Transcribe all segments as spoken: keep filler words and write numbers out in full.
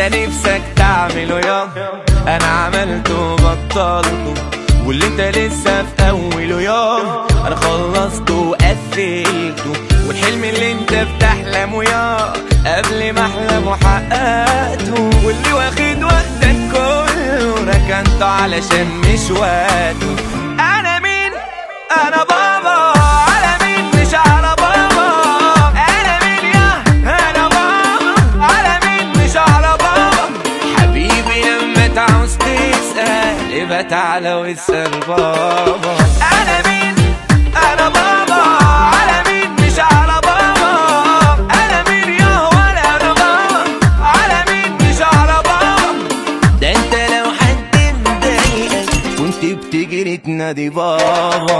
نفسك تعمله يا انا عملته وبطلته، واللي انت لسه في اوله يا انا خلصته وقفلته، والحلم اللي انت بتحلمه يا قبل ما احلمه حققته، واللي واخد وقتك كله ركنته علشان مش وقته. انا مين؟ انا بابا على مين مش على بابا. انا مين يا انا بابا على مين مش على بابا. حبيبي لما تعوز تسأل ابقى تعالى واسأل بابا. انا مين؟ انا بابا على مين مش على بابا. انا مين يا ولا انا بابا على مين مش على بابا. ده انت لو حد مضايقك كنت بتجري تنادي بابا.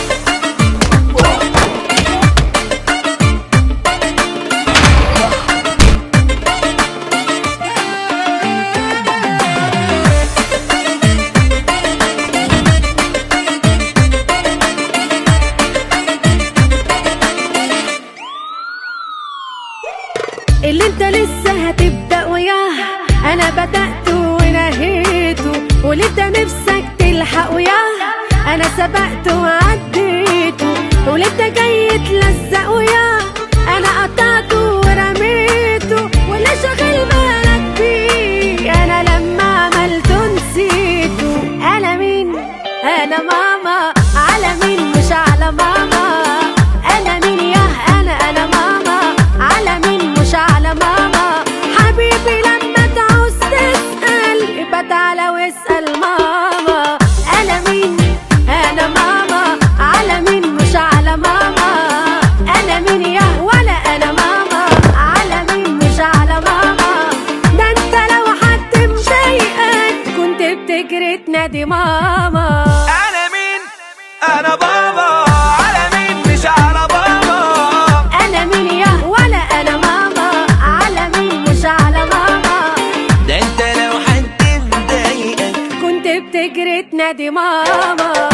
اللي انت لسه هتبدأ وياه انا بدأت ونهيته، واللي انت نفسك تلحق وياه انا سبقت وعديته، واللي انت جاي تلزق وياه انا قطعته ورميته، واللي شاغل بالك بيه انا لما عملته نسيته. انا مين؟ انا ماما على مين مش على ماما. انا مين ياه انا انا ماما على مين مش على ماما. حبيبي لما تعوز تسأل ابقى تعالى واسأل ماما. انا مين؟ انا ماما على مين مش على ماما. انا مين ياه ولا انا ماما على مين مش على ماما. ده انت لو حد مضايقك كنت بتجري تنادي ماما. انا مين؟ انا بابا على مين مش على بابا. انا مين ياه ولا انا ماما على مين مش على ماما. ده انت لو حد مضايقك كنت بتجري تنادي ماما.